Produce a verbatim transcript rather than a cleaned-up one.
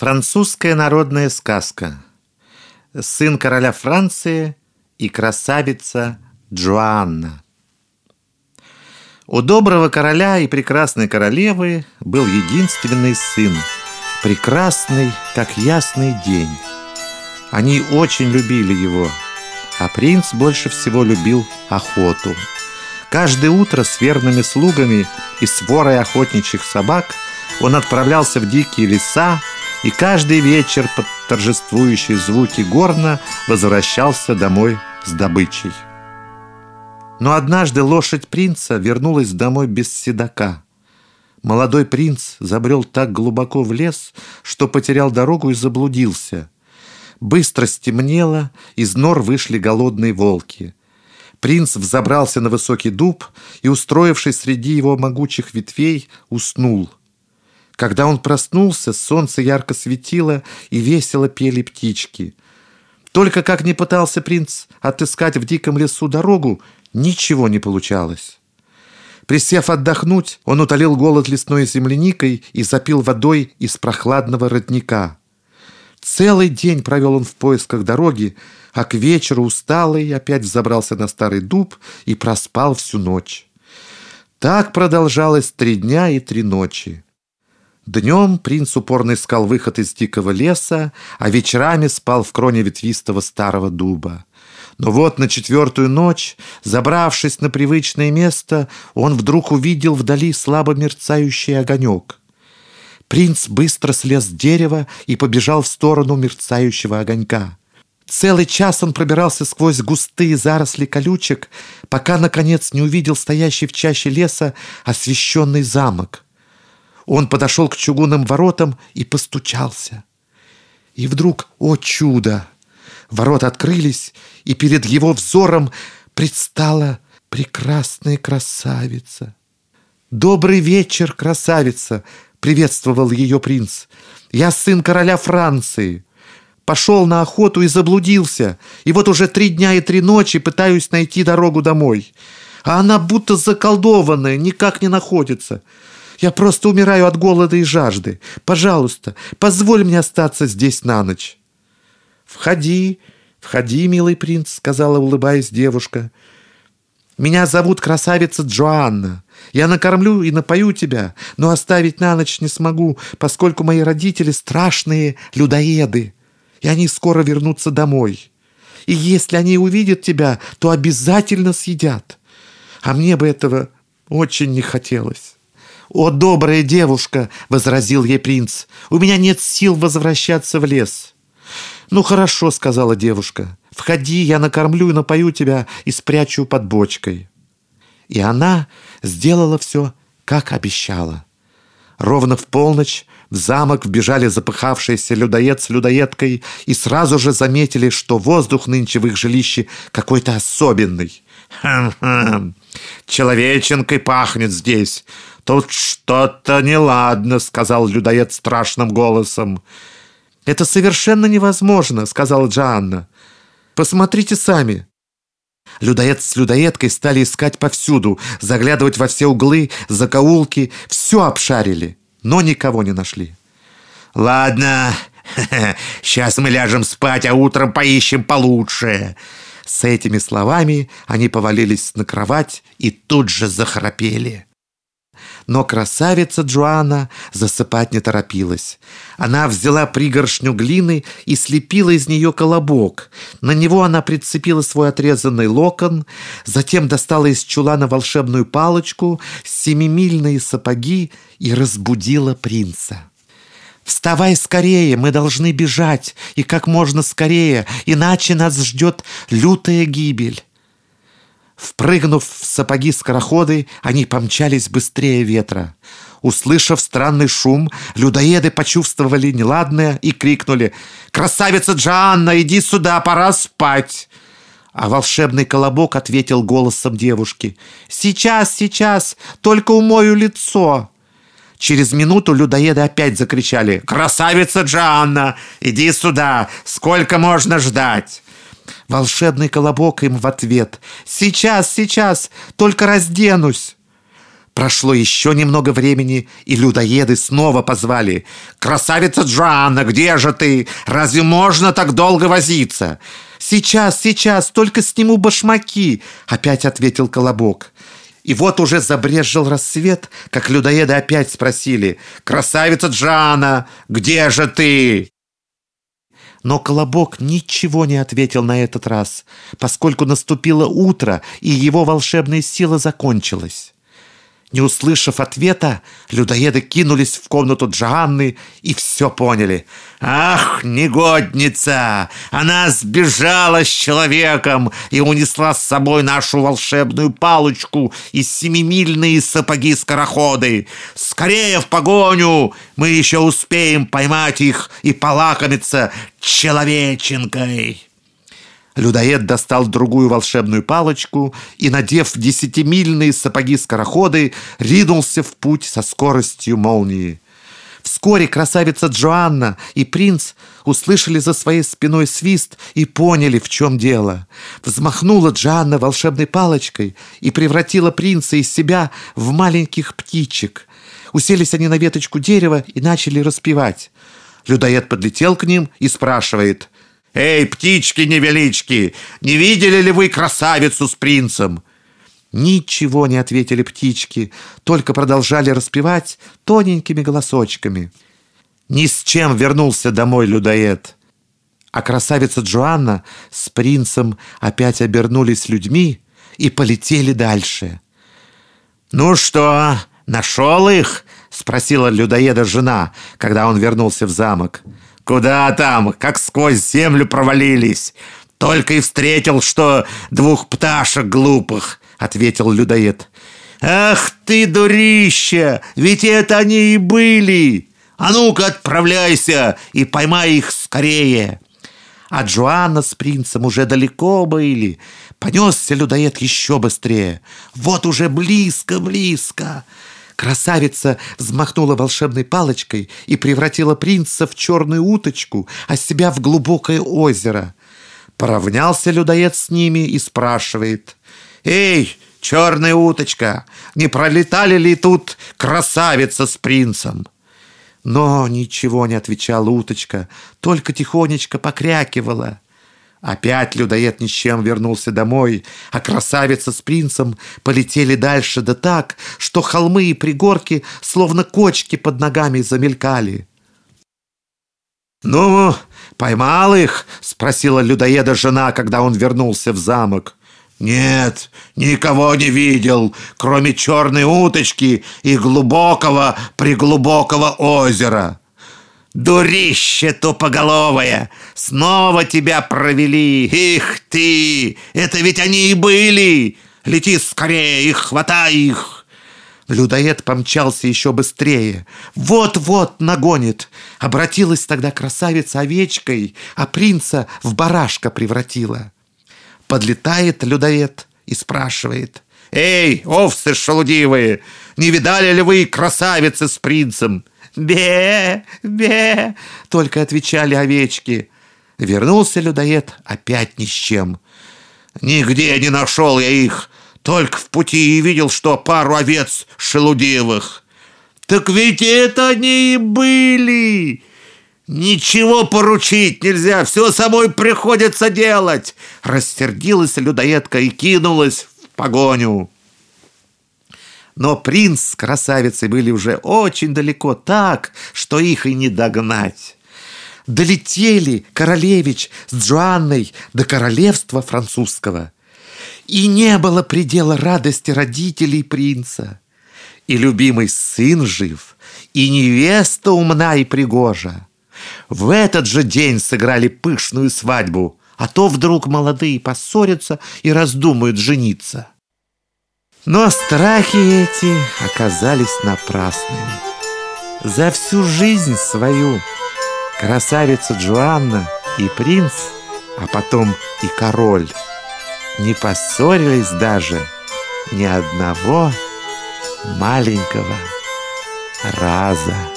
Французская народная сказка. Сын короля Франции и красавица Джоанна. У доброго короля и прекрасной королевы был единственный сын, прекрасный, как ясный день. Они очень любили его, а принц больше всего любил охоту. Каждое утро с верными слугами и сворой охотничьих собак он отправлялся в дикие леса, и каждый вечер под торжествующие звуки горна возвращался домой с добычей. Но однажды лошадь принца вернулась домой без седока. Молодой принц забрел так глубоко в лес, что потерял дорогу и заблудился. Быстро стемнело, из нор вышли голодные волки. Принц взобрался на высокий дуб и, устроившись среди его могучих ветвей, уснул. Когда он проснулся, солнце ярко светило и весело пели птички. Только как ни пытался принц отыскать в диком лесу дорогу, ничего не получалось. Присев отдохнуть, он утолил голод лесной земляникой и запил водой из прохладного родника. Целый день провел он в поисках дороги, а к вечеру усталый опять взобрался на старый дуб и проспал всю ночь. Так продолжалось три дня и три ночи. Днем принц упорно искал выход из дикого леса, а вечерами спал в кроне ветвистого старого дуба. Но вот на четвертую ночь, забравшись на привычное место, он вдруг увидел вдали слабо мерцающий огонек. Принц быстро слез с дерева и побежал в сторону мерцающего огонька. Целый час он пробирался сквозь густые заросли колючек, пока, наконец, не увидел стоящий в чаще леса освещенный замок. Он подошел к чугунным воротам и постучался. И вдруг, о чудо! Ворота открылись, и перед его взором предстала прекрасная красавица. «Добрый вечер, красавица!» — приветствовал ее принц. «Я сын короля Франции. Пошел на охоту и заблудился, и вот уже три дня и три ночи пытаюсь найти дорогу домой. А она будто заколдованная, никак не находится. Я просто умираю от голода и жажды. Пожалуйста, позволь мне остаться здесь на ночь». «Входи, входи, милый принц», — сказала, улыбаясь девушка. «Меня зовут красавица Джоанна. Я накормлю и напою тебя, но оставить на ночь не смогу, поскольку мои родители страшные людоеды, и они скоро вернутся домой. И если они увидят тебя, то обязательно съедят. А мне бы этого очень не хотелось». «О, добрая девушка!» — возразил ей принц. «У меня нет сил возвращаться в лес». «Ну, хорошо», — сказала девушка. «Входи, я накормлю и напою тебя и спрячу под бочкой». И она сделала все, как обещала. Ровно в полночь в замок вбежали запыхавшиеся людоед с людоедкой и сразу же заметили, что воздух нынче в их жилище какой-то особенный. «Хм-хм, человеченкой пахнет здесь. Тут что-то неладно», — сказал людоед страшным голосом. «Это совершенно невозможно», — сказала Джоанна. «Посмотрите сами». Людоед с людоедкой стали искать повсюду, заглядывать во все углы, закоулки, все обшарили, но никого не нашли. «Ладно, сейчас мы ляжем спать, а утром поищем получше». С этими словами они повалились на кровать и тут же захрапели. Но красавица Джоанна засыпать не торопилась. Она взяла пригоршню глины и слепила из нее колобок. На него она прицепила свой отрезанный локон, затем достала из чулана волшебную палочку, семимильные сапоги и разбудила принца. «Вставай скорее, мы должны бежать, и как можно скорее, иначе нас ждет лютая гибель». Впрыгнув в сапоги-скороходы, они помчались быстрее ветра. Услышав странный шум, людоеды почувствовали неладное и крикнули: «Красавица Джоанна, иди сюда, пора спать!» А волшебный колобок ответил голосом девушки: «Сейчас, сейчас, только умою лицо!» Через минуту людоеды опять закричали: «Красавица Джоанна, иди сюда, сколько можно ждать?» Волшебный колобок им в ответ: «Сейчас, сейчас, только разденусь». Прошло еще немного времени, и людоеды снова позвали: «Красавица Джоанна, где же ты? Разве можно так долго возиться?» «Сейчас, сейчас, только сниму башмаки», — опять ответил Колобок. И вот уже забрезжил рассвет, как людоеды опять спросили: «Красавица Джоанна, где же ты?» Но Колобок ничего не ответил на этот раз, поскольку наступило утро, и его волшебная сила закончилась. Не услышав ответа, людоеды кинулись в комнату Джоанны и все поняли. «Ах, негодница! Она сбежала с человеком и унесла с собой нашу волшебную палочку и семимильные сапоги-скороходы! Скорее в погоню! Мы еще успеем поймать их и полакомиться человеченкой!» Людоед достал другую волшебную палочку и, надев десятимильные сапоги-скороходы, ринулся в путь со скоростью молнии. Вскоре красавица Джоанна и принц услышали за своей спиной свист и поняли, в чем дело. Взмахнула Джоанна волшебной палочкой и превратила принца из себя в маленьких птичек. Уселись они на веточку дерева и начали распевать. Людоед подлетел к ним и спрашивает: «Эй, птички-невелички, не видели ли вы красавицу с принцем?» Ничего не ответили птички, только продолжали распевать тоненькими голосочками. Ни с чем вернулся домой людоед. А красавица Джоанна с принцем опять обернулись людьми и полетели дальше. «Ну что, нашел их?» — спросила людоеда жена, когда он вернулся в замок. «Куда там, как сквозь землю провалились. Только и встретил, что двух пташек глупых», — ответил людоед. «Ах ты, дурище, ведь это они и были! А ну-ка отправляйся и поймай их скорее!» А Джоанна с принцем уже далеко были. Понесся людоед еще быстрее. Вот уже близко-близко. Красавица взмахнула волшебной палочкой и превратила принца в черную уточку, а себя в глубокое озеро. Поравнялся людоед с ними и спрашивает: «Эй, черная уточка, не пролетали ли тут красавица с принцем?» Но ничего не отвечала уточка, только тихонечко покрякивала. Опять людоед ни с чем вернулся домой, а красавица с принцем полетели дальше, да так, что холмы и пригорки словно кочки под ногами замелькали. «Ну, поймал их?» — спросила людоеда жена, когда он вернулся в замок. «Нет, никого не видел, кроме черной уточки и глубокого-преглубокого озера». «Дурище тупоголовое! Снова тебя провели! Их ты! Это ведь они и были! Лети скорее и хватай их!» Людоед помчался еще быстрее. Вот-вот нагонит. Обратилась тогда красавица овечкой, а принца в барашка превратила. Подлетает людоед и спрашивает: «Эй, овцы шелудивые, не видали ли вы красавицы с принцем?» «Бе, бе!» — только отвечали овечки. Вернулся людоед опять ни с чем. «Нигде не нашел я их, только в пути и видел, что пару овец шелудивых». «Так ведь это они и были!» «Ничего поручить нельзя, все самой приходится делать!» Рассердилась людоедка и кинулась в погоню. Но принц с красавицей были уже очень далеко, так, что их и не догнать. Долетели королевич с Джоанной до королевства французского. И не было предела радости родителей принца. И любимый сын жив, и невеста умна и пригожа. В этот же день сыграли пышную свадьбу, а то вдруг молодые поссорятся и раздумают жениться. Но страхи эти оказались напрасными. За всю жизнь свою красавица Джоанна и принц, а потом и король, не поссорились даже ни одного маленького раза.